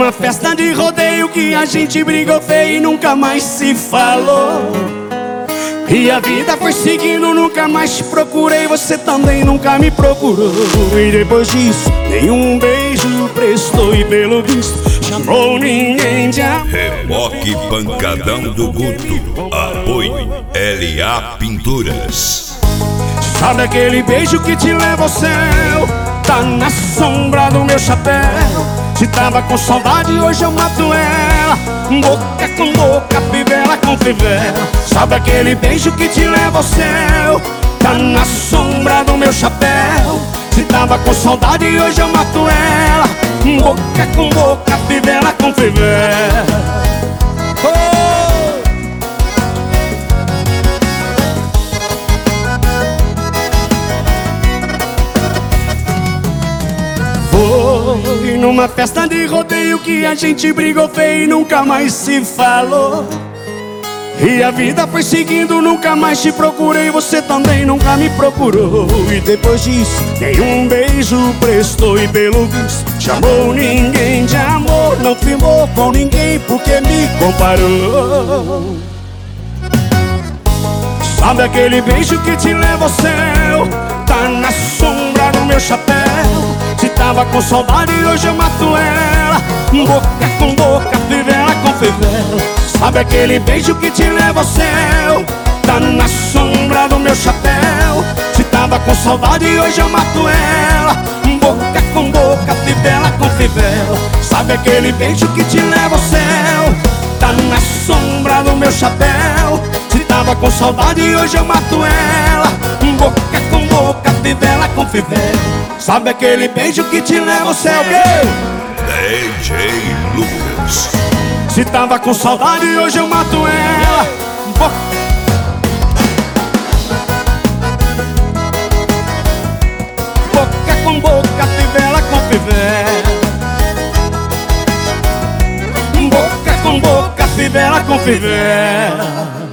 numa festa de rodeio que a gente brigou feio e nunca mais se falou. E a vida foi seguindo, nunca mais te procurei, você também nunca me procurou. E depois disso, nenhum beijo prestou e pelo visto chamou ninguém de amor. Reboque Pancadão do Guto, apoio LA Pinturas. Sabe aquele beijo que te leva ao céu? Tá na sombra do meu chapéu. Se tava com saudade, hoje eu mato ela. Boca com boca, fivela com fivela. Sabe aquele beijo que te leva ao céu? Tá na sombra do meu chapéu. Se tava com saudade, hoje eu mato ela. Boca com boca, fivela com fivela. Foi numa festa de rodeio que a gente brigou feio e nunca mais se falou. E a vida foi seguindo, nunca mais te procurei, você também nunca me procurou. E depois disso, nenhum beijo prestou e pelo visto chamou ninguém de amor. Não firmou com ninguém porque me comparou. Sabe aquele beijo que te leva ao céu? Tá na sombra do meu chapéu. Se tava com saudade, hoje eu mato ela. Boca com boca, fivela com fivela. Sabe aquele beijo que te leva ao céu? Tá na sombra do meu chapéu. Se tava com saudade, hoje eu mato ela. Boca com boca, fivela com fivela. Sabe aquele beijo que te leva ao céu? Tá na sombra do meu chapéu. Se tava com saudade, hoje eu mato ela. Boca com boca, fivela com fivela. Sabe aquele beijo que te leva ao céu? DJ Lucas. Se tava com saudade, hoje eu mato ela. Boca com boca, fivela com fivela. Boca com boca, fivela com fivela.